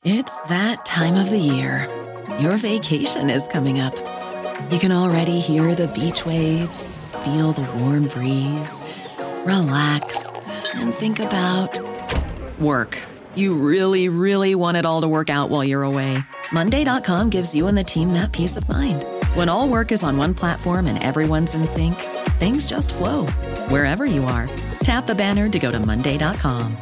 It's that time of the year. Your vacation is coming up. You can already hear the beach waves, feel the warm breeze, relax, and think about work. You really, really want it all to work out while you're away. Monday.com gives you and the team that peace of mind. When all work is on one platform and everyone's in sync, things just flow. Wherever you are, tap the banner to go to Monday.com.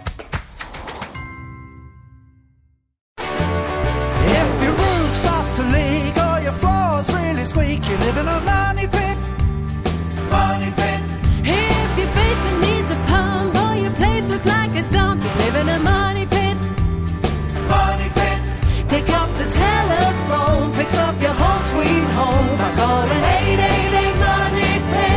If your roof starts to leak or your floor's really squeak, you live in a money pit. Money pit. If your basement needs a pump or your place looks like a dump, you live in a money pit. Money pit. Pick up the telephone, fix up your home sweet home by calling 888 Money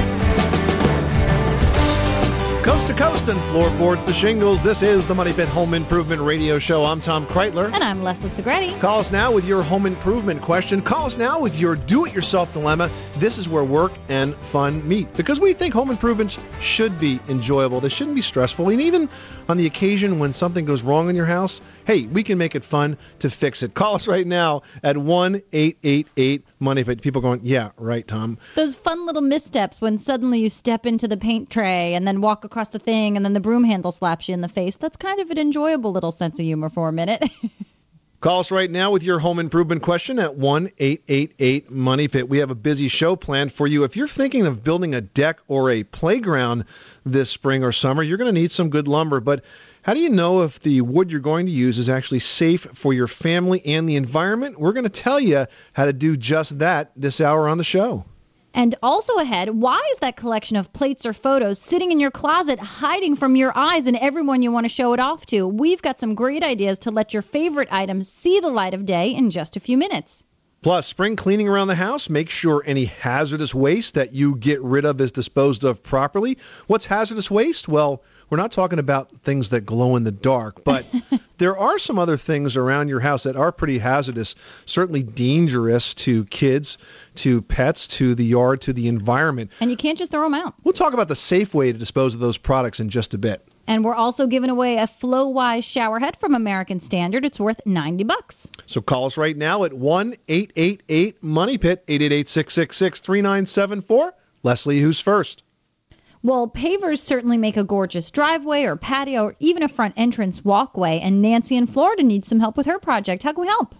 Pit. Coast to coast and floorboards to shingles, this is the Money Pit Home Improvement Radio Show. I'm Tom Kreitler. And I'm Leslie Segretti. Call us now with your home improvement question. Call us now with your do-it-yourself dilemma. This is where work and fun meet. Because we think home improvements should be enjoyable. They shouldn't be stressful. And even on the occasion when something goes wrong in your house, hey, we can make it fun to fix it. Call us right now at 1-888-MONEY-PIT. People going, yeah, right, Tom. Those fun little missteps when suddenly you step into the paint tray and then walk across the thing and then the broom handle slaps you in the face. That's kind of an enjoyable little sense of humor for a minute. Call us right now with your home improvement question at 1-888-MONEY-PIT. We have a busy show planned for you. If you're thinking of building a deck or a playground this spring or summer, you're going to need some good lumber. But how do you know if the wood you're going to use is actually safe for your family and the environment? We're going to tell you how to do just that this hour on the show. And also ahead, why is that collection of plates or photos sitting in your closet hiding from your eyes and everyone you want to show it off to? We've got some great ideas to let your favorite items see the light of day in just a few minutes. Plus, spring cleaning around the house, make sure any hazardous waste that you get rid of is disposed of properly. What's hazardous waste? Well, we're not talking about things that glow in the dark, but there are some other things around your house that are pretty hazardous, certainly dangerous to kids, to pets, to the yard, to the environment. And you can't just throw them out. We'll talk about the safe way to dispose of those products in just a bit. And we're also giving away a FlowWise shower head from American Standard. It's worth $90. So call us right now at 1-888-MONEY-PIT, 888-666-3974. Leslie, who's first? Well, pavers certainly make a gorgeous driveway or patio or even a front entrance walkway. And Nancy in Florida needs some help with her project. How can we help?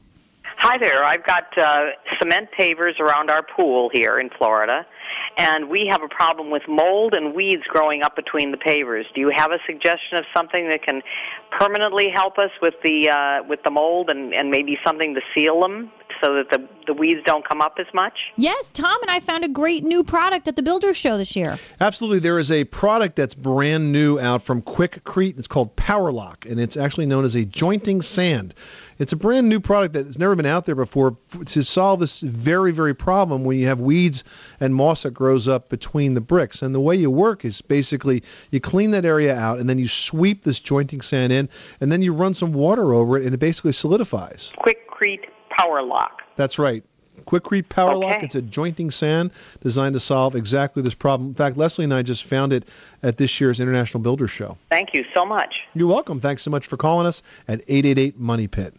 Hi there. I've got cement pavers around our pool here in Florida, and we have a problem with mold and weeds growing up between the pavers. Do you have a suggestion of something that can permanently help us with the mold and maybe something to seal them so that the weeds don't come up as much? Yes, Tom and I found a great new product at the Builders Show this year. Absolutely. There is a product that's brand new out from Quikrete. It's called PowerLock, and it's actually known as a jointing sand. It's a brand new product that has never been out there before to solve this very, very problem when you have weeds and moss that grows up between the bricks. And the way you work is basically you clean that area out, and then you sweep this jointing sand in, and then you run some water over it, and it basically solidifies. Quikrete PowerLock. That's right. Quikrete PowerLock. Okay. It's a jointing sand designed to solve exactly this problem. In fact, Leslie and I just found it at this year's International Builders Show. Thank you so much. You're welcome. Thanks so much for calling us at 888-MONEY-PIT.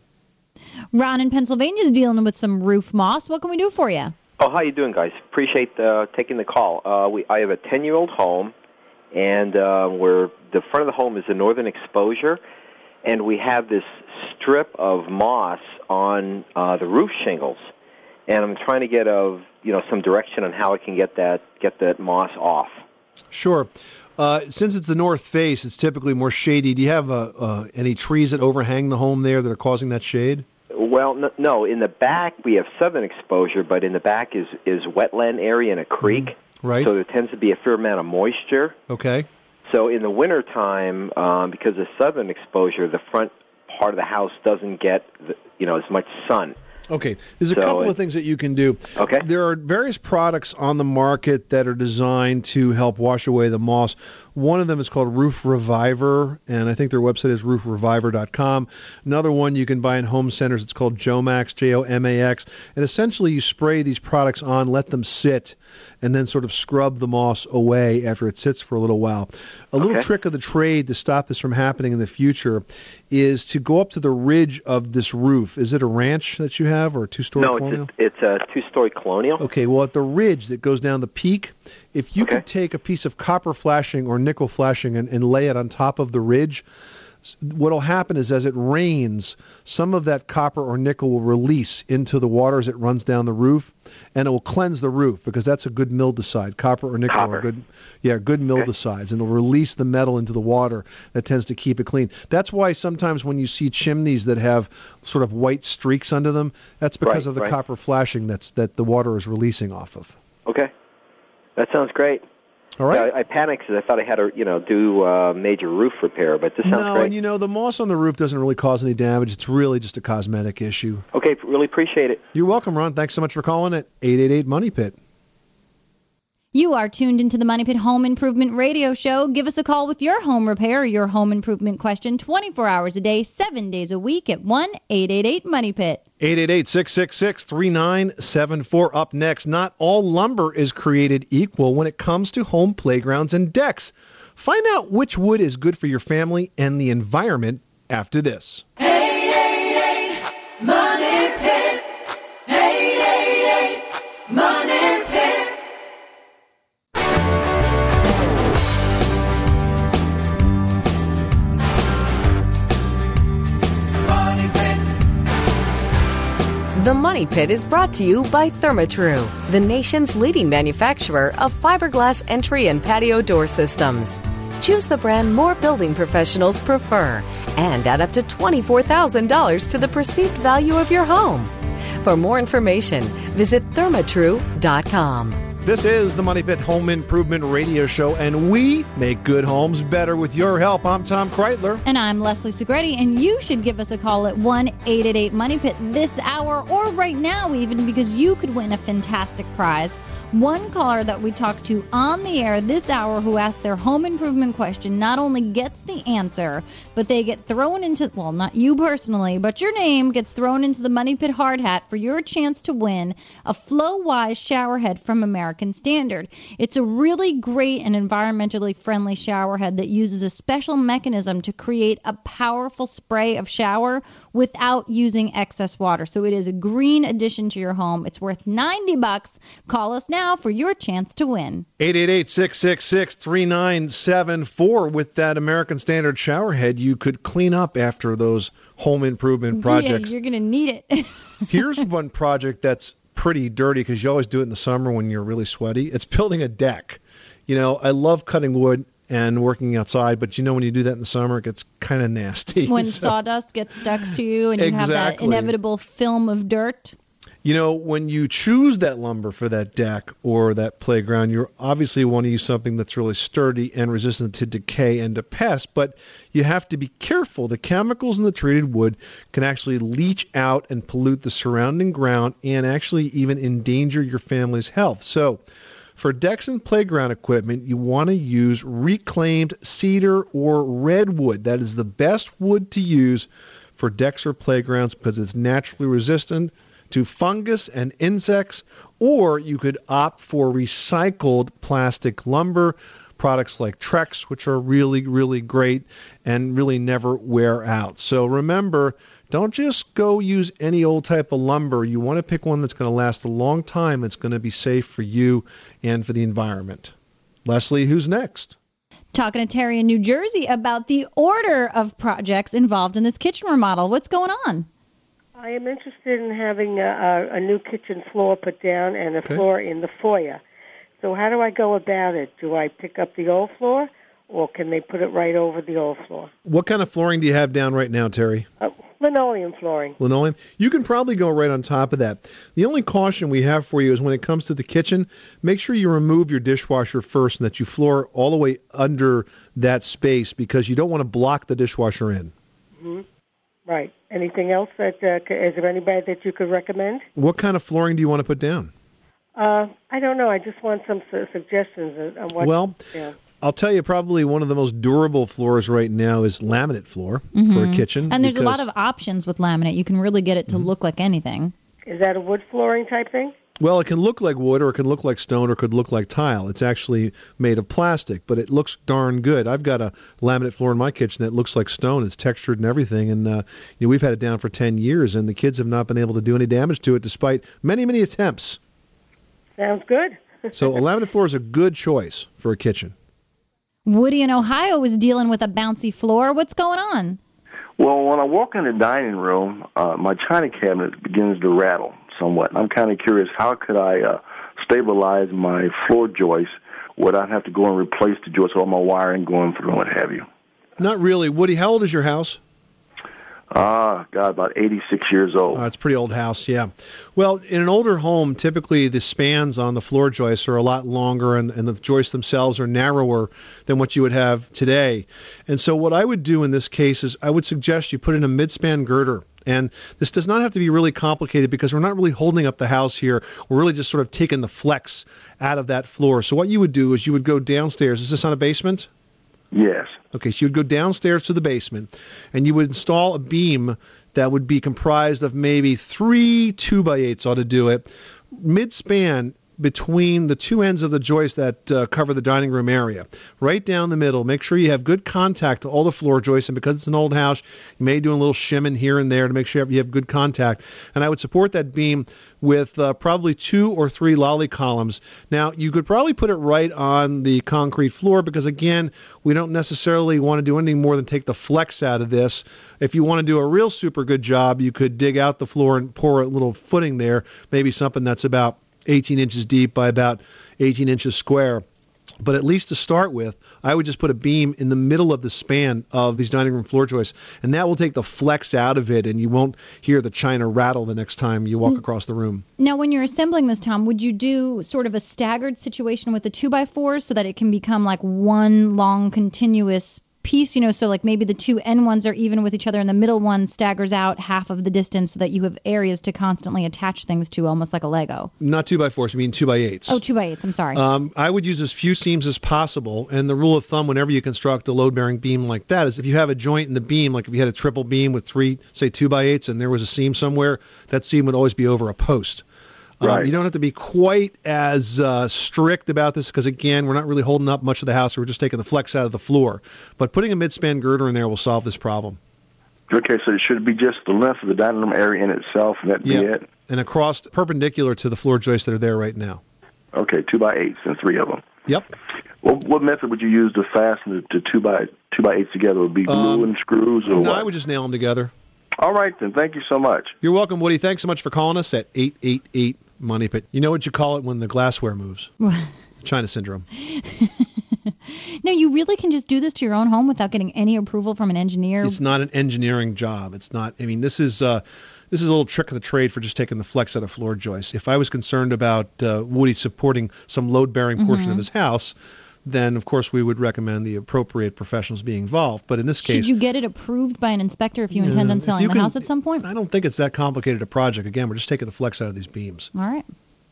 Ron in Pennsylvania is dealing with some roof moss. What can we do for you? Oh, how you doing, guys? Appreciate taking the call. I have a 10-year-old home, and the front of the home is the northern exposure, and we have this strip of moss on the roof shingles, and I'm trying to get some direction on how I can get that moss off. Sure. Since it's the north face, it's typically more shady. Do you have any trees that overhang the home there that are causing that shade? Well, no. In the back, we have southern exposure, but in the back is wetland area and a creek. Right. So there tends to be a fair amount of moisture. Okay. So in the wintertime, because of southern exposure, the front part of the house doesn't get as much sun. Okay. There's a couple of things that you can do. Okay. There are various products on the market that are designed to help wash away the moss. One of them is called Roof Reviver, and I think their website is roofreviver.com. Another one you can buy in home centers. It's called Jomax, Jomax. And essentially you spray these products on, let them sit, and then sort of scrub the moss away after it sits for a little while. A little trick of the trade to stop this from happening in the future is to go up to the ridge of this roof. Is it a ranch that you have or a two-story colonial? No, it's a two-story colonial. Okay, well, at the ridge that goes down the peak, if you could take a piece of copper flashing or nickel flashing and lay it on top of the ridge, what will happen is as it rains, some of that copper or nickel will release into the water as it runs down the roof, and it will cleanse the roof because that's a good mildewcide. Copper or nickel are good mildewcides, and it'll release the metal into the water that tends to keep it clean. That's why sometimes when you see chimneys that have sort of white streaks under them, that's because of the copper flashing that the water is releasing off of. Okay, that sounds great. All right. Yeah, I panicked because I thought I had to, do major roof repair, but this sounds great. No, and the moss on the roof doesn't really cause any damage. It's really just a cosmetic issue. Okay, really appreciate it. You're welcome, Ron. Thanks so much for calling at 888 Money Pit. You are tuned into the Money Pit Home Improvement Radio Show. Give us a call with your home repair or your home improvement question 24 hours a day, 7 days a week at 1-888-MONEY-PIT. 888-666-3974. Up next, not all lumber is created equal when it comes to home playgrounds and decks. Find out which wood is good for your family and the environment after this. 888-MONEY-PIT. 888-MONEY-PIT. The Money Pit is brought to you by Therma-Tru, the nation's leading manufacturer of fiberglass entry and patio door systems. Choose the brand more building professionals prefer and add up to $24,000 to the perceived value of your home. For more information, visit thermatru.com. This is the Money Pit Home Improvement Radio Show, and we make good homes better with your help. I'm Tom Kreitler. And I'm Leslie Segretti, and you should give us a call at 1-888-MONEY-PIT this hour or right now even, because you could win a fantastic prize. One caller that we talked to on the air this hour who asked their home improvement question not only gets the answer, but they get thrown into, well, not you personally, but your name gets thrown into the Money Pit hard hat for your chance to win a Flow-Wise shower head from American Standard. It's a really great and environmentally friendly shower head that uses a special mechanism to create a powerful spray of shower without using excess water. So it is a green addition to your home. It's worth $90. Call us now for your chance to win. 888-666-3974. With that American Standard shower head, you could clean up after those home improvement projects. Yeah, you're going to need it. Here's one project that's pretty dirty because you always do it in the summer when you're really sweaty. It's building a deck. I love cutting wood and working outside, but when you do that in the summer, it gets kind of nasty. When sawdust gets stuck to you and you have that inevitable film of dirt. When you choose that lumber for that deck or that playground, you obviously want to use something that's really sturdy and resistant to decay and to pests, but you have to be careful. The chemicals in the treated wood can actually leach out and pollute the surrounding ground and actually even endanger your family's health. So, for decks and playground equipment, you want to use reclaimed cedar or redwood. That is the best wood to use for decks or playgrounds because it's naturally resistant to fungus and insects, or you could opt for recycled plastic lumber, products like Trex, which are really, really great and really never wear out. So remember, don't just go use any old type of lumber. You want to pick one that's going to last a long time. It's going to be safe for you and for the environment. Leslie, who's next? Talking to Terry in New Jersey about the order of projects involved in this kitchen remodel. What's going on? I am interested in having a new kitchen floor put down and a floor in the foyer. So how do I go about it? Do I pick up the old floor, or can they put it right over the old floor? What kind of flooring do you have down right now, Terry? Linoleum flooring. Linoleum? You can probably go right on top of that. The only caution we have for you is when it comes to the kitchen, make sure you remove your dishwasher first and that you floor all the way under that space because you don't want to block the dishwasher in. Mm-hmm. Right. Anything else is there anybody that you could recommend? What kind of flooring do you want to put down? I don't know. I just want some suggestions on what. Well, I'll tell you, probably one of the most durable floors right now is laminate floor for a kitchen. And there's a lot of options with laminate. You can really get it to look like anything. Is that a wood flooring type thing? Well, it can look like wood, or it can look like stone, or it could look like tile. It's actually made of plastic, but it looks darn good. I've got a laminate floor in my kitchen that looks like stone. It's textured and everything, and we've had it down for 10 years, and the kids have not been able to do any damage to it despite many, many attempts. Sounds good. So a laminate floor is a good choice for a kitchen. Woody in Ohio is dealing with a bouncy floor. What's going on? Well, when I walk in the dining room, my china cabinet begins to rattle somewhat. I'm kind of curious, how could I stabilize my floor joist without having to go and replace the joist, all my wiring going through and what have you? Not really. Woody, how old is your house? About 86 years old. It's a pretty old house, yeah. Well, in an older home, typically the spans on the floor joists are a lot longer, and the joists themselves are narrower than what you would have today. And so what I would do in this case is I would suggest you put in a mid-span girder. And this does not have to be really complicated because we're not really holding up the house here. We're really just sort of taking the flex out of that floor. So what you would do is you would go downstairs. Is this on a basement? Yes. Okay, so you'd go downstairs to the basement, and you would install a beam that would be comprised of maybe 3 2x8s ought to do it, mid-span between the two ends of the joist that cover the dining room area. Right down the middle. Make sure you have good contact to all the floor joists, and because it's an old house, you may do a little shimming here and there to make sure you have good contact. And I would support that beam with probably 2 or 3 lolly columns. Now, you could probably put it right on the concrete floor because, again, we don't necessarily want to do anything more than take the flex out of this. If you want to do a real super good job, you could dig out the floor and pour a little footing there, maybe something that's about 18 inches deep by about 18 inches square. But at least to start with, I would just put a beam in the middle of the span of these dining room floor joists, and that will take the flex out of it, and you won't hear the china rattle the next time you walk across the room. Now, when you're assembling this, Tom, would you do sort of a staggered situation with the 2x4s so that it can become like one long continuous piece, so like maybe the two end ones are even with each other and the middle one staggers out half of the distance so that you have areas to constantly attach things to, almost like a Lego? Not 2x4s, I mean 2x8s. Oh, 2x8s, I'm sorry. I would use as few seams as possible, and the rule of thumb whenever you construct a load-bearing beam like that is if you have a joint in the beam, like if you had a triple beam with 3, say 2x8s, and there was a seam somewhere, that seam would always be over a post. Right. You don't have to be quite as strict about this because, again, we're not really holding up much of the house. We're just taking the flex out of the floor. But putting a mid-span girder in there will solve this problem. Okay, so it should be just the length of the dining room area in itself, and that'd be it? And across, perpendicular to the floor joists that are there right now. Okay, 2x8s and 3 of them. Yep. Well, what method would you use to fasten the 2x8s together? Would it be glue and screws, or no, what? I would just nail them together. All right, then. Thank you so much. You're welcome, Woody. Thanks so much for calling us at 888 Money Pit. You know what you call it when the glassware moves? China syndrome. No, you really can just do this to your own home without getting any approval from an engineer? It's not an engineering job. It's not. I mean, this is a little trick of the trade for just taking the flex out of floor joists. If I was concerned about Woody supporting some load-bearing portion of his house, then, of course, we would recommend the appropriate professionals being involved. But in this case... Should you get it approved by an inspector if you intend on selling the house at some point? I don't think it's that complicated a project. Again, we're just taking the flex out of these beams. All right.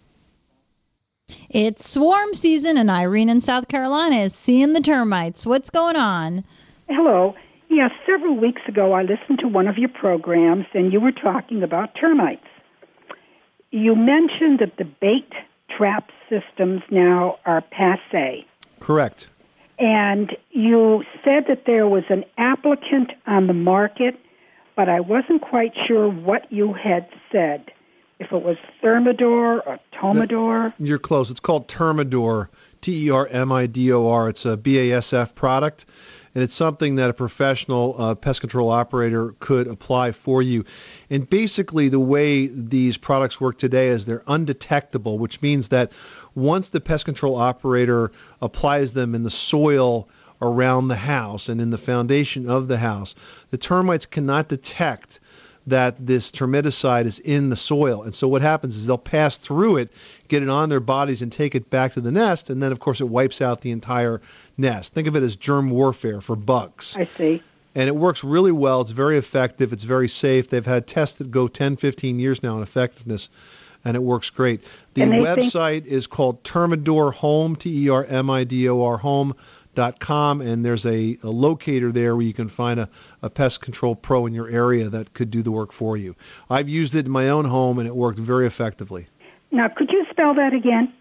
It's swarm season, and Irene in South Carolina is seeing the termites. What's going on? Hello. Yes, several weeks ago I listened to one of your programs, and you were talking about termites. You mentioned that the bait trap systems now are passé. Correct. And you said that there was an applicant on the market, but I wasn't quite sure what you had said. If it was Thermador or Tomador. You're close. It's called Termidor, Termidor. It's a BASF product, and it's something that a professional pest control operator could apply for you. And basically the way these products work today is they're undetectable, which means that once the pest control operator applies them in the soil around the house and in the foundation of the house, the termites cannot detect that this termiticide is in the soil. And so what happens is they'll pass through it, get it on their bodies, and take it back to the nest, and then, of course, it wipes out the entire nest. Think of it as germ warfare for bugs. I see. And it works really well. It's very effective. It's very safe. They've had tests that go 10, 15 years now on effectiveness, and it works great. The website is called Termidor Home, Termidor Home.com, and there's a locator there where you can find a pest control pro in your area that could do the work for you. I've used it in my own home, and it worked very effectively. Now, could you spell that again?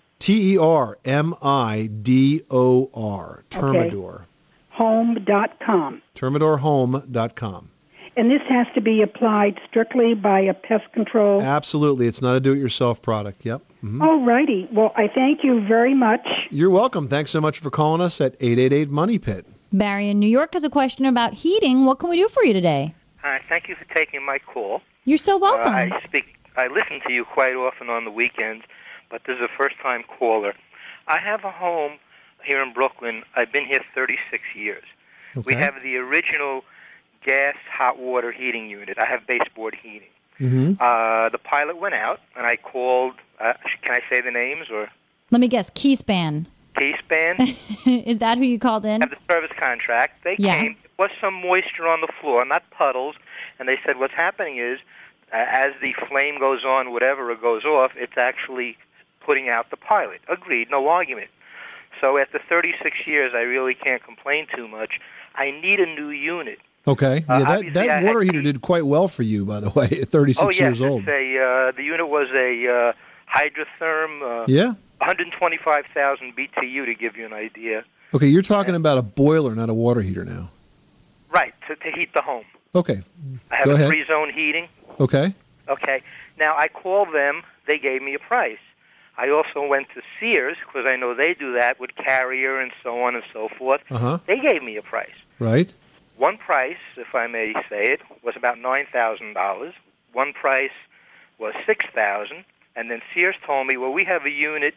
Termidor, Termidor. Home.com. Termidorhome.com. And this has to be applied strictly by a pest control? Absolutely. It's not a do-it-yourself product. Yep. Mm-hmm. All righty. Well, I thank you very much. You're welcome. Thanks so much for calling us at 888-MONEY-PIT. Barry in New York has a question about heating. What can we do for you today? Hi, thank you for taking my call. You're so welcome. I listen to you quite often on the weekends, but this is a first-time caller. I have a home here in Brooklyn. I've been here 36 years. Okay. We have the original gas hot water heating unit. I have baseboard heating. Mm-hmm. The pilot went out, and I called. Can I say the names or? Let me guess. Keyspan. Keyspan. Is that who you called in? I have the service contract. They came. There was some moisture on the floor, not puddles, and they said what's happening is as the flame goes on, whatever it goes off, it's actually putting out the pilot. Agreed. No argument. So after 36 years, I really can't complain too much. I need a new unit. Okay. Yeah, that water heater did quite well for you, by the way, at 36 years old. The unit was a Hydrotherm, 125,000 BTU to give you an idea. Okay, you're talking about a boiler, not a water heater now. Right, to heat the home. Okay. I have a three-zone heating. Okay. Okay. Now, I called them. They gave me a price. I also went to Sears, because I know they do that with Carrier and so on and so forth. Uh-huh. They gave me a price. Right. One price, if I may say it, was about $9,000. One price was $6,000. And then Sears told me, well, we have a unit,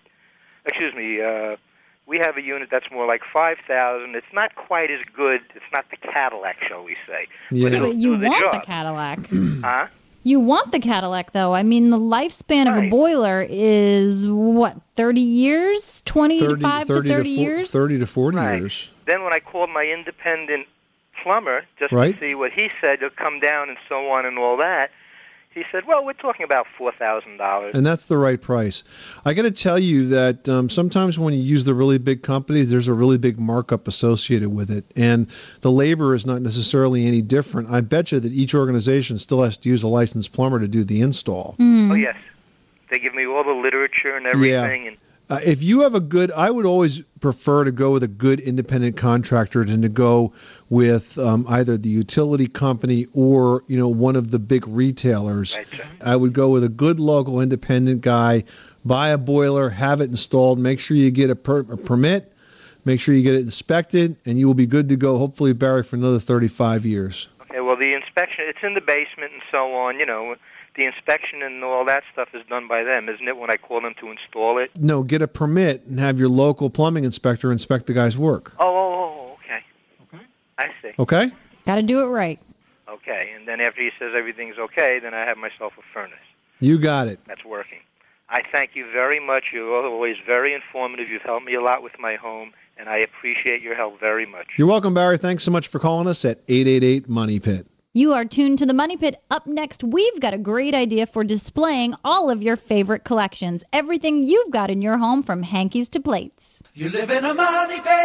we have a unit that's more like $5,000. It's not quite as good. It's not the Cadillac, shall we say. Yeah. But you want the Cadillac. Huh? You want the Cadillac, though. I mean, the lifespan of a boiler is, 30 years? 25 to 30 years? 30 to 40 years. Then when I called my independent plumber just to see what he said, to come down and so on and all that, he said, well, we're talking about $4,000. And that's the right price. I got to tell you that sometimes when you use the really big companies, there's a really big markup associated with it. And the labor is not necessarily any different. I bet you that each organization still has to use a licensed plumber to do the install. Oh, yes. They give me all the literature and everything. Yeah. And if you have I would always prefer to go with a good independent contractor than to go with either the utility company or, one of the big retailers. Right, sir. I would go with a good local independent guy, buy a boiler, have it installed, make sure you get a permit, make sure you get it inspected, and you will be good to go, hopefully, Barry, for another 35 years. Okay, well, the inspection, it's in the basement and so on, The inspection and all that stuff is done by them, isn't it, when I call them to install it? No, get a permit and have your local plumbing inspector inspect the guy's work. Oh, okay. I see. Okay? Got to do it right. Okay, and then after he says everything's okay, then I have myself a furnace. You got it. That's working. I thank you very much. You're always very informative. You've helped me a lot with my home, and I appreciate your help very much. You're welcome, Barry. Thanks so much for calling us at 888-MONEY-PIT. You are tuned to the Money Pit. Up next, we've got a great idea for displaying all of your favorite collections. Everything you've got in your home, from hankies to plates. You live in a money pit.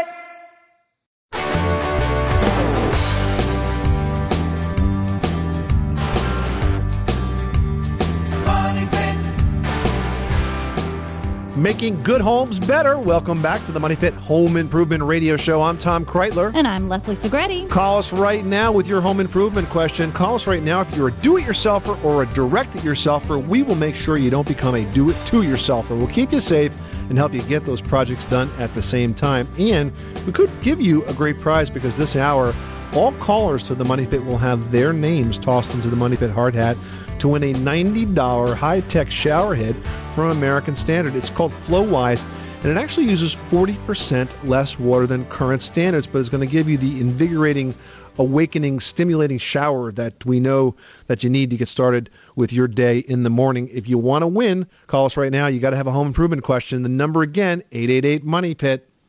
Making good homes better. Welcome back to the Money Pit Home Improvement Radio Show. I'm Tom Kreitler. And I'm Leslie Segretti. Call us right now with your home improvement question. Call us right now if you're a do-it-yourselfer or a direct-it-yourselfer. We will make sure you don't become a do-it-to-yourselfer. We'll keep you safe and help you get those projects done at the same time. And we could give you a great prize, because this hour, all callers to the Money Pit will have their names tossed into the Money Pit hard hat to win a $90 high-tech shower head from American Standard. It's called FlowWise, and it actually uses 40% less water than current standards, but it's going to give you the invigorating, awakening, stimulating shower that we know that you need to get started with your day in the morning. If you want to win, call us right now. You got to have a home improvement question. The number again, 888-MONEY-PIT.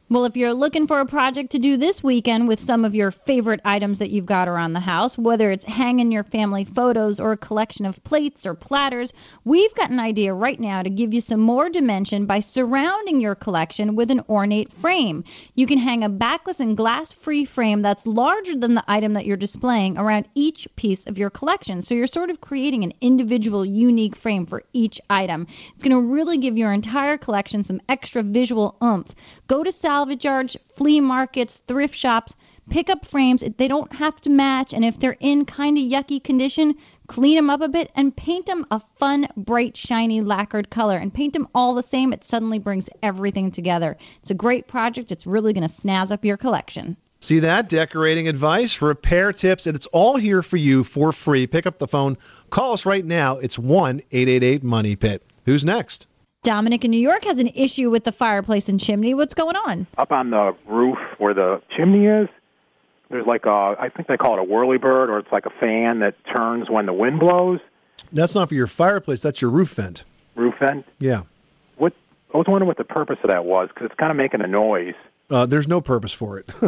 Well, if you're looking for a project to do this weekend with some of your favorite items that you've got around the house, whether it's hanging your family photos or a collection of plates or platters, we've got an idea right now to give you some more dimension by surrounding your collection with an ornate frame. You can hang a backless and glass-free frame that's larger than the item that you're displaying around each piece of your collection. So you're sort of creating an individual, unique frame for each item. It's going to really give your entire collection some extra visual oomph. Go to salvage yards, flea markets, thrift shops, pick up frames. They don't have to match, and if they're in kind of yucky condition, clean them up a bit and paint them a fun, bright, shiny, lacquered color, and paint them all the same. It suddenly brings everything together. It's a great project. It's really going to snazz up your collection. See that? Decorating advice, repair tips, and it's all here for you for free. Pick up the phone. Call us right now. It's 1-888-MONEY-PIT. Who's next? Dominic in New York has an issue with the fireplace and chimney. What's going on? Up on the roof where the chimney is, there's like I think they call it a whirlybird, or it's like a fan that turns when the wind blows. That's not for your fireplace. That's your roof vent. Roof vent? Yeah. I was wondering what the purpose of that was, because it's kind of making a noise. There's no purpose for it.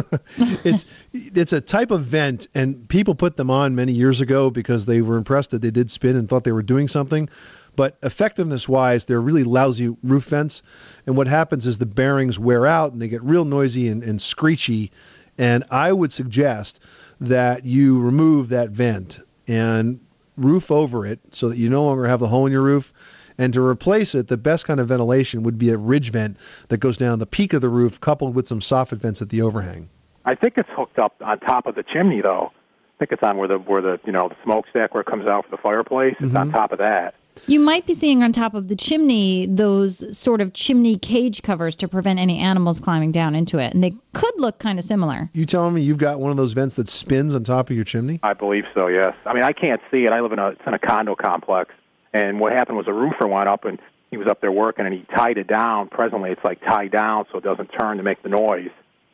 It's a type of vent, and people put them on many years ago because they were impressed that they did spin and thought they were doing something. But effectiveness-wise, they're really lousy roof vents. And what happens is the bearings wear out, and they get real noisy and screechy. And I would suggest that you remove that vent and roof over it so that you no longer have the hole in your roof. And to replace it, the best kind of ventilation would be a ridge vent that goes down the peak of the roof, coupled with some soffit vents at the overhang. I think it's hooked up on top of the chimney, though. I think it's on where the the smokestack where it comes out for the fireplace. It's on top of that. You might be seeing on top of the chimney those sort of chimney cage covers to prevent any animals climbing down into it, and they could look kind of similar. You telling me you've got one of those vents that spins on top of your chimney? I believe so, yes. I mean, I can't see it. I live in a condo complex, and what happened was a roofer went up, and he was up there working, and he tied it down. Presently, it's like tied down so it doesn't turn to make the noise,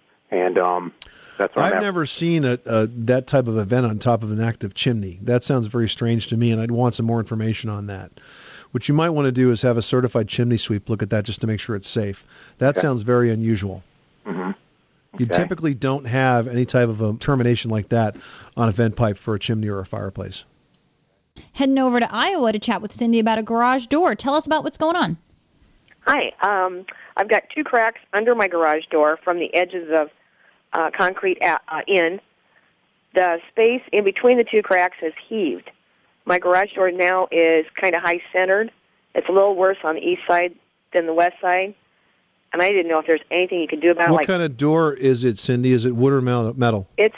and that's what I've never seen that type of event on top of an active chimney. That sounds very strange to me, and I'd want some more information on that. What you might want to do is have a certified chimney sweep look at that just to make sure it's safe. That sounds very unusual. Mm-hmm. Okay. You typically don't have any type of a termination like that on a vent pipe for a chimney or a fireplace. Heading over to Iowa to chat with Cindy about a garage door. Tell us about what's going on. Hi. I've got 2 cracks under my garage door from the edges of concrete in. The space in between the 2 cracks has heaved. My garage door now is kind of high-centered. It's a little worse on the east side than the west side. And I didn't know if there's anything you could do about it. What kind of door is it, Cindy? Is it wood or metal? It's,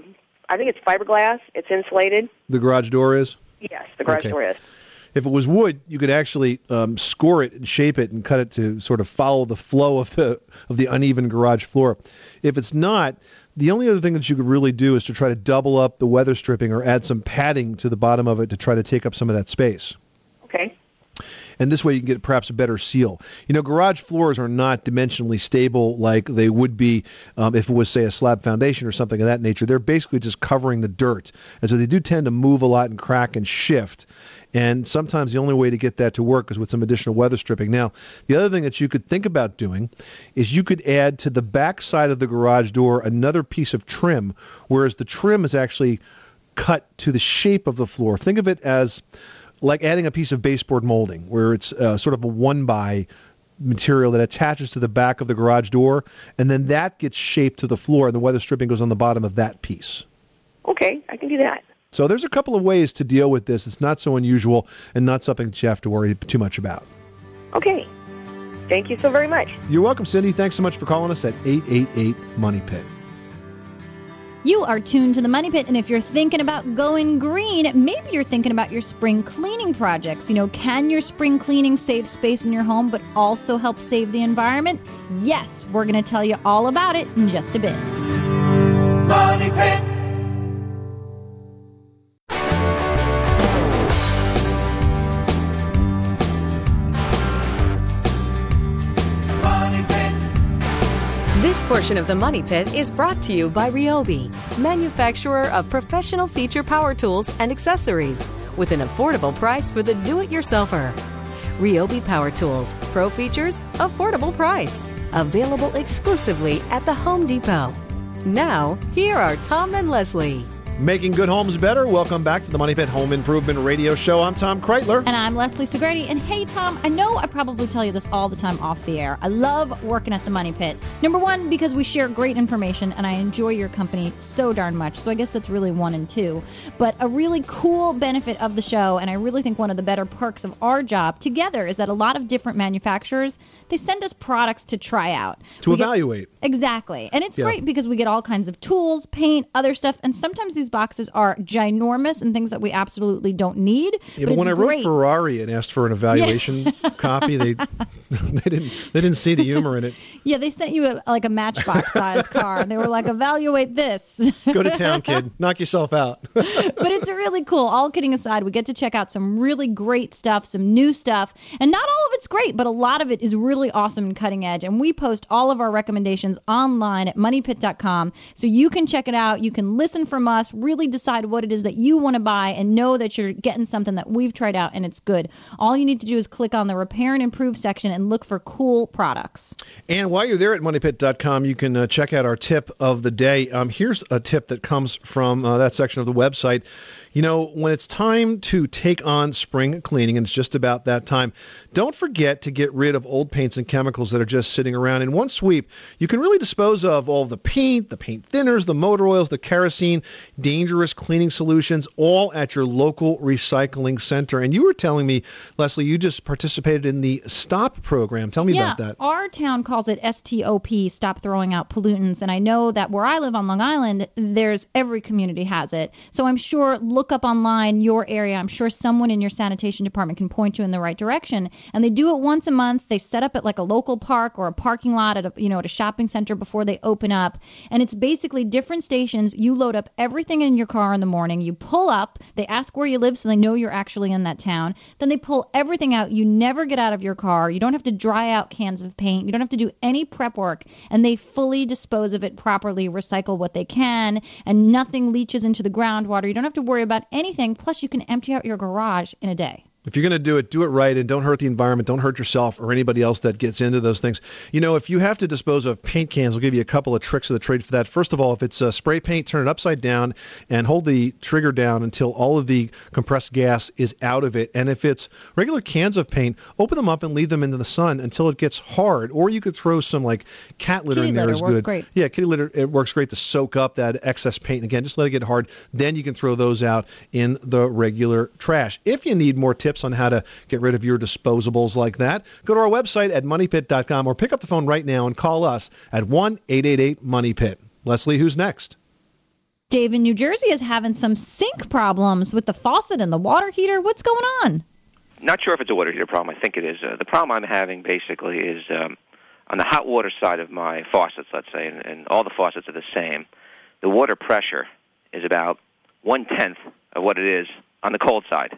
I think it's fiberglass. It's insulated. The garage door is? Yes, the garage door is. If it was wood, you could actually score it and shape it and cut it to sort of follow the flow of the uneven garage floor. If it's not, the only other thing that you could really do is to try to double up the weather stripping or add some padding to the bottom of it to try to take up some of that space. Okay. And this way you can get perhaps a better seal. You know, garage floors are not dimensionally stable like they would be if it was, say, a slab foundation or something of that nature. They're basically just covering the dirt. And so they do tend to move a lot and crack and shift. And sometimes the only way to get that to work is with some additional weather stripping. Now, the other thing that you could think about doing is you could add to the back side of the garage door another piece of trim, whereas the trim is actually cut to the shape of the floor. Think of it as like adding a piece of baseboard molding, where it's sort of a 1x material that attaches to the back of the garage door, and then that gets shaped to the floor, and the weather stripping goes on the bottom of that piece. Okay, I can do that. So there's a couple of ways to deal with this. It's not so unusual and not something that you have to worry too much about. Okay. Thank you so very much. You're welcome, Cindy. Thanks so much for calling us at 888-MONEY-PIT. You are tuned to the Money Pit, and if you're thinking about going green, maybe you're thinking about your spring cleaning projects. You know, can your spring cleaning save space in your home but also help save the environment? Yes, we're going to tell you all about it in just a bit. Money Pit. This portion of the Money Pit is brought to you by Ryobi, manufacturer of professional feature power tools and accessories, with an affordable price for the do-it-yourselfer. Ryobi Power Tools, pro features, affordable price. Available exclusively at the Home Depot. Now, here are Tom and Leslie. Making good homes better. Welcome back to the Money Pit Home Improvement Radio Show. I'm Tom Kreitler. And I'm Leslie Segrete. And hey, Tom, I know I probably tell you this all the time off the air. I love working at the Money Pit. Number one, because we share great information and I enjoy your company so darn much. So I guess that's really 1 and 2. But a really cool benefit of the show, and I really think one of the better perks of our job together, is that a lot of different manufacturers, they send us products to try out. To evaluate. Exactly. And it's great because we get all kinds of tools, paint, other stuff. And sometimes these boxes are ginormous and things that we absolutely don't need. Yeah, but when I wrote Ferrari and asked for an evaluation copy, they didn't see the humor in it. Yeah, they sent you a Matchbox size car, and they were like, evaluate this. Go to town, kid. Knock yourself out. But it's really cool. All kidding aside, we get to check out some really great stuff, some new stuff. And not all of it's great, but a lot of it is really awesome and cutting edge. And we post all of our recommendations online at moneypit.com. So you can check it out. You can listen from us, really decide what it is that you want to buy, and know that you're getting something that we've tried out and it's good. All you need to do is click on the Repair and Improve section and look for cool products. And while you're there at moneypit.com, you can check out our tip of the day. Here's a tip that comes from that section of the website. You know, when it's time to take on spring cleaning, and it's just about that time, don't forget to get rid of old paints and chemicals that are just sitting around. In one sweep, you can really dispose of all the paint thinners, the motor oils, the kerosene, dangerous cleaning solutions, all at your local recycling center. And you were telling me, Leslie, you just participated in the STOP program. Tell me about that. Our town calls it STOP, Stop Throwing Out Pollutants. And I know that where I live on Long Island, every community has it. So I'm sure look up online your area. I'm sure someone in your sanitation department can point you in the right direction. And they do it once a month. They set up at like a local park or a parking lot at a shopping center before they open up. And it's basically different stations. You load up everything in your car in the morning. You pull up. They ask where you live so they know you're actually in that town. Then they pull everything out. You never get out of your car. You don't have to dry out cans of paint. You don't have to do any prep work. And they fully dispose of it properly, recycle what they can, and nothing leaches into the groundwater. You don't have to worry about anything. Plus, you can empty out your garage in a day. If you're going to do it right, and don't hurt the environment, don't hurt yourself or anybody else that gets into those things. You know, if you have to dispose of paint cans, I'll give you a couple of tricks of the trade for that. First of all, if it's spray paint, turn it upside down and hold the trigger down until all of the compressed gas is out of it. And if it's regular cans of paint, open them up and leave them into the sun until it gets hard. Or you could throw some like cat litter in there is good. Great. Yeah, kitty litter, it works great to soak up that excess paint. Again, just let it get hard. Then you can throw those out in the regular trash. If you need more tips on how to get rid of your disposables like that, go to our website at moneypit.com or pick up the phone right now and call us at 1-888-MONEYPIT. Leslie, who's next? Dave in New Jersey is having some sink problems with the faucet and the water heater. What's going on? Not sure if it's a water heater problem. I think it is. The problem I'm having basically is on the hot water side of my faucets, let's say, and all the faucets are the same. The water pressure is about 1/10 of what it is on the cold side.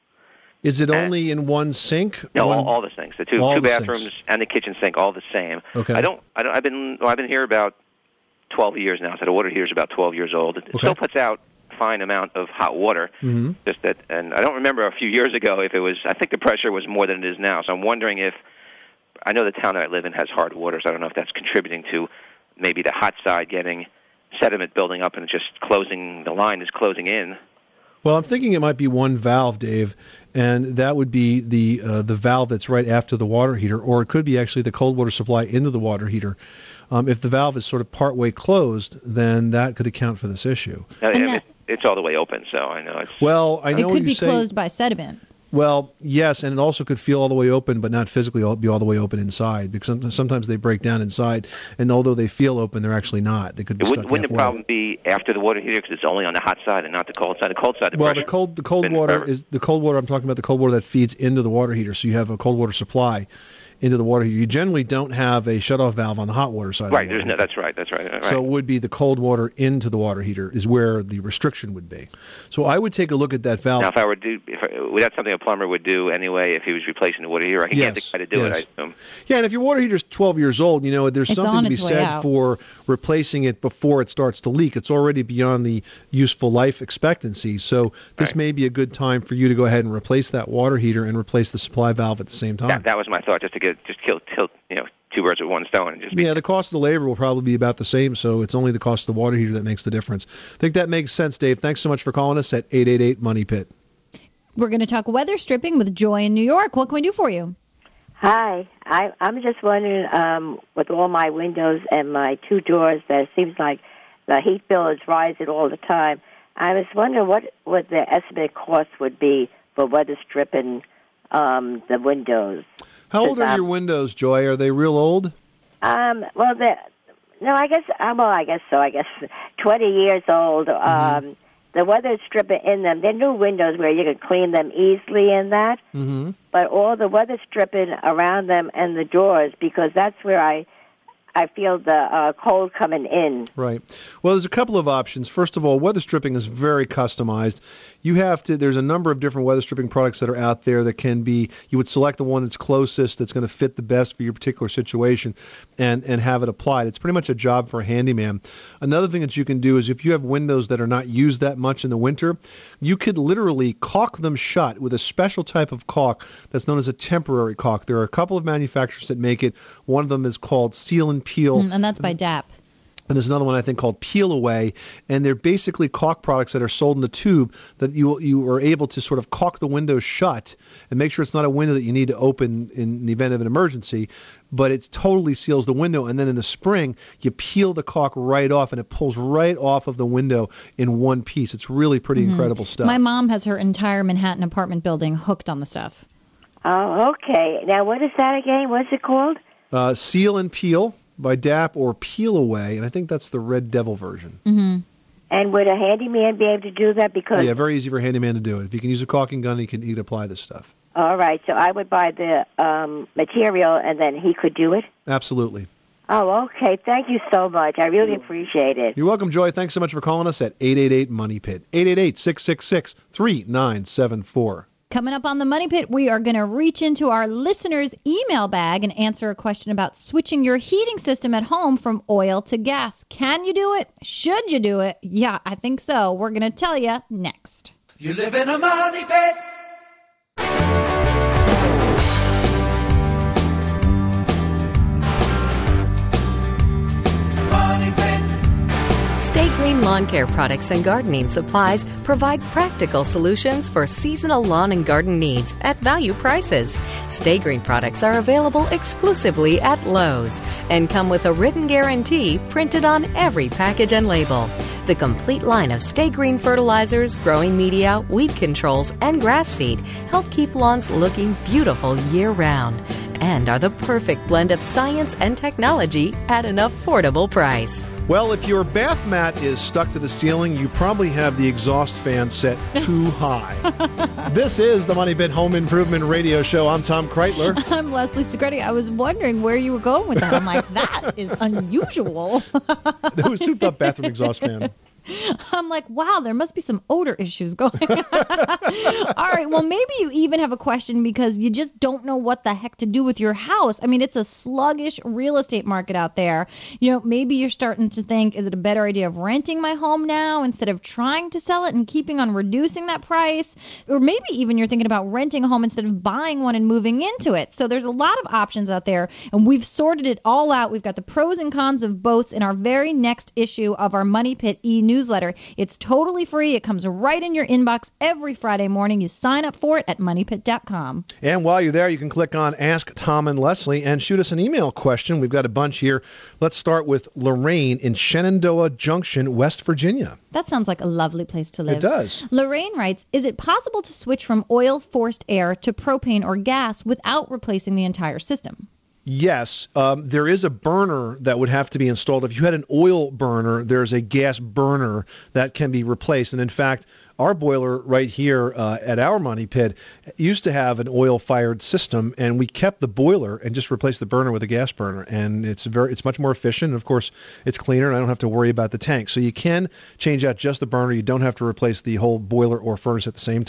Is it only in one sink? No, all the sinks. The two bathrooms sinks. And the kitchen sink, all the same. Okay. I've been here about 12 years now. So the water heater is about 12 years old. It still puts out a fine amount of hot water. Mm-hmm. Just that, and I don't remember a few years ago if it was. I think the pressure was more than it is now. So I'm wondering if I know the town that I live in has hard water. So I don't know if that's contributing to maybe the hot side getting sediment building up and it's just closing. The line is closing in. Well, I'm thinking it might be one valve, Dave, and that would be the valve that's right after the water heater, or it could be actually the cold water supply into the water heater. If the valve is sort of partway closed, then that could account for this issue. It's all the way open, so I know it's... Well, I know it could be say, closed by sediment. Well, yes, and it also could feel all the way open, but not physically be all the way open inside, because sometimes they break down inside, and although they feel open, they're actually not. They could be stuck Wouldn't the problem be after the water heater, because it's only on the hot side and not the cold side? The cold side, the cold water is the cold water. I'm talking about the cold water that feeds into the water heater. So you have a cold water supply into the water heater. You generally don't have a shutoff valve on the hot water side. Right. That's right. So it would be the cold water into the water heater is where the restriction would be. So I would take a look at that valve. Now, would that something a plumber would do anyway if he was replacing the water heater? He can't decide to do it, I assume. Yeah, and if your water heater is 12 years old, there's something to be said for replacing it before it starts to leak. It's already beyond the useful life expectancy. So this may be a good time for you to go ahead and replace that water heater and replace the supply valve at the same time. That was my thought, just kill 2 two birds with one stone. And just the cost of the labor will probably be about the same, so it's only the cost of the water heater that makes the difference. I think that makes sense, Dave. Thanks so much for calling us at 888-MONEY-PIT. We're going to talk weather stripping with Joy in New York. What can we do for you? Hi. I'm just wondering, with all my windows and my two doors, that it seems like the heat bill is rising all the time. I was wondering what the estimated cost would be for weather stripping the windows. How old are your windows, Joy? Are they real old? I guess so. I guess 20 years old. The weather stripping in them, they're new windows where you can clean them easily in that. Mm-hmm. But all the weather stripping around them and the doors, because that's where I feel the cold coming in. Right. Well, there's a couple of options. First of all, weather stripping is very customized. There's a number of different weather stripping products that are out there that can be, you would select the one that's closest, that's going to fit the best for your particular situation and have it applied. It's pretty much a job for a handyman. Another thing that you can do is if you have windows that are not used that much in the winter, you could literally caulk them shut with a special type of caulk that's known as a temporary caulk. There are a couple of manufacturers that make it. One of them is called Seal and Peel. And that's by DAP. And there's another one I think called Peel Away, and they're basically caulk products that are sold in the tube that you are able to sort of caulk the window shut and make sure it's not a window that you need to open in the event of an emergency, but it totally seals the window. And then in the spring, you peel the caulk right off, and it pulls right off of the window in one piece. It's really pretty incredible stuff. My mom has her entire Manhattan apartment building hooked on the stuff. Oh, okay. Now, what is that again? What's it called? Seal and Peel by DAP, or Peel Away, and I think that's the Red Devil version. Mm-hmm. And would a handyman be able to do that? Because very easy for a handyman to do it. If he can use a caulking gun, he can apply this stuff. All right, so I would buy the material, and then he could do it? Absolutely. Oh, okay. Thank you so much. I really appreciate it. You're welcome, Joy. Thanks so much for calling us at 888-MONEY-PIT, 888-666-3974. Coming up on the Money Pit, we are going to reach into our listeners' email bag and answer a question about switching your heating system at home from oil to gas. Can you do it? Should you do it? Yeah, I think so. We're going to tell you next. You live in a money pit. Money pit. Stay Green Lawn Care products and gardening supplies provide practical solutions for seasonal lawn and garden needs at value prices. Stay Green products are available exclusively at Lowe's and come with a written guarantee printed on every package and label. The complete line of Stay Green fertilizers, growing media, weed controls, and grass seed help keep lawns looking beautiful year-round and are the perfect blend of science and technology at an affordable price. Well, if your bath mat is stuck to the ceiling, you probably have the exhaust fan set too high. This is the Money Pit Home Improvement Radio Show. I'm Tom Kreitler. I'm Leslie Segretti. I was wondering where you were going with that. I'm like, that is unusual. It was a souped-up bathroom exhaust fan. I'm like, wow, there must be some odor issues going on. All right, well, maybe you even have a question because you just don't know what the heck to do with your house. I mean, it's a sluggish real estate market out there. You know, maybe you're starting to think, is it a better idea of renting my home now instead of trying to sell it and keeping on reducing that price? Or maybe even you're thinking about renting a home instead of buying one and moving into it. So there's a lot of options out there, and we've sorted it all out. We've got the pros and cons of both in our very next issue of our Money Pit e-newsletter. It's totally free. It comes right in your inbox every Friday morning. You sign up for it at moneypit.com. And while you're there, you can click on Ask Tom and Leslie and shoot us an email question. We've got a bunch here. Let's start with Lorraine in Shenandoah Junction, West Virginia. That sounds like a lovely place to live. It does. Lorraine writes, is it possible to switch from oil forced air to propane or gas without replacing the entire system? Yes, there is a burner that would have to be installed. If you had an oil burner, there's a gas burner that can be replaced. And in fact, our boiler right here at our Money Pit used to have an oil-fired system, and we kept the boiler and just replaced the burner with a gas burner. And it's much more efficient. And of course, it's cleaner, and I don't have to worry about the tank. So you can change out just the burner. You don't have to replace the whole boiler or furnace at the same time.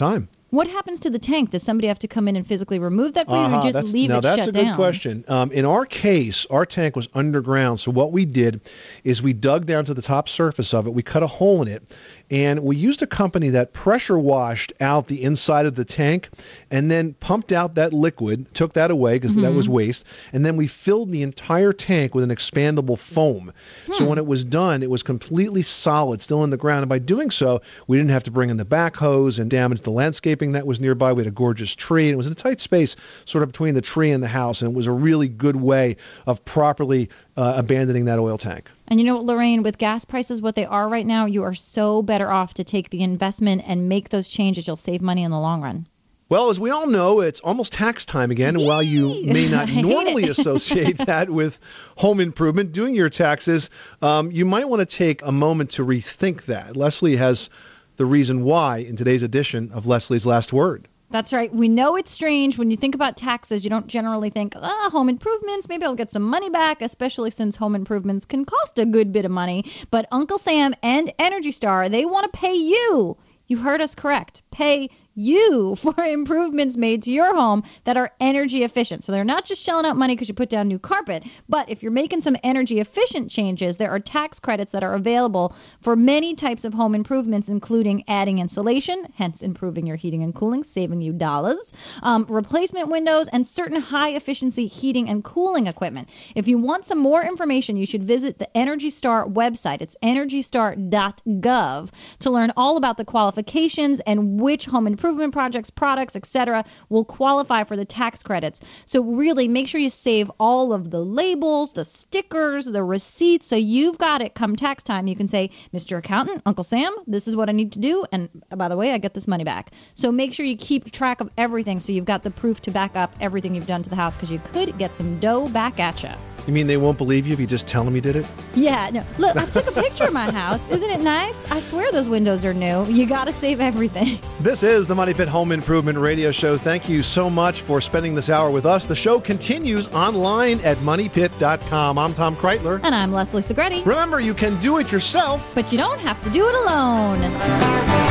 What happens to the tank? Does somebody have to come in and physically remove that for you, or just leave it shut down? That's a good question. In our case, our tank was underground. So what we did is we dug down to the top surface of it. We cut a hole in it. And we used a company that pressure washed out the inside of the tank and then pumped out that liquid, took that away because that was waste, and then we filled the entire tank with an expandable foam. So when it was done, it was completely solid, still in the ground. And by doing so, we didn't have to bring in the backhoes and damage the landscaping that was nearby. We had a gorgeous tree, and it was in a tight space sort of between the tree and the house, and it was a really good way of properly abandoning that oil tank. And you know what, Lorraine, with gas prices what they are right now, you are so better off to take the investment and make those changes. You'll save money in the long run. Well, as we all know, it's almost tax time again. And while you may not normally associate that with home improvement, doing your taxes, you might want to take a moment to rethink that. Leslie has the reason why in today's edition of Leslie's Last Word. That's right. We know it's strange. When you think about taxes, you don't generally think, home improvements, maybe I'll get some money back, especially since home improvements can cost a good bit of money. But Uncle Sam and Energy Star, they want to pay you. You heard us correct. Pay you for improvements made to your home that are energy efficient. So they're not just shelling out money because you put down new carpet, but if you're making some energy efficient changes, there are tax credits that are available for many types of home improvements, including adding insulation, hence improving your heating and cooling, saving you dollars, replacement windows, and certain high efficiency heating and cooling equipment. If you want some more information, you should visit the Energy Star website. It's energystar.gov to learn all about the qualifications and which home improvement projects, products, etc. will qualify for the tax credits. So really make sure you save all of the labels, the stickers, the receipts, so you've got it come tax time. You can say, Mr. Accountant, Uncle Sam, this is what I need to do, and by the way, I get this money back. So make sure you keep track of everything so you've got the proof to back up everything you've done to the house, because you could get some dough back at you. You mean they won't believe you if you just tell them you did it? Yeah, no. Look, I took a picture of my house. Isn't it nice? I swear those windows are new. You got to save everything. This is the Money Pit Home Improvement Radio Show. Thank you so much for spending this hour with us. The show continues online at moneypit.com. I'm Tom Kreitler. And I'm Leslie Segretti. Remember, you can do it yourself, but you don't have to do it alone.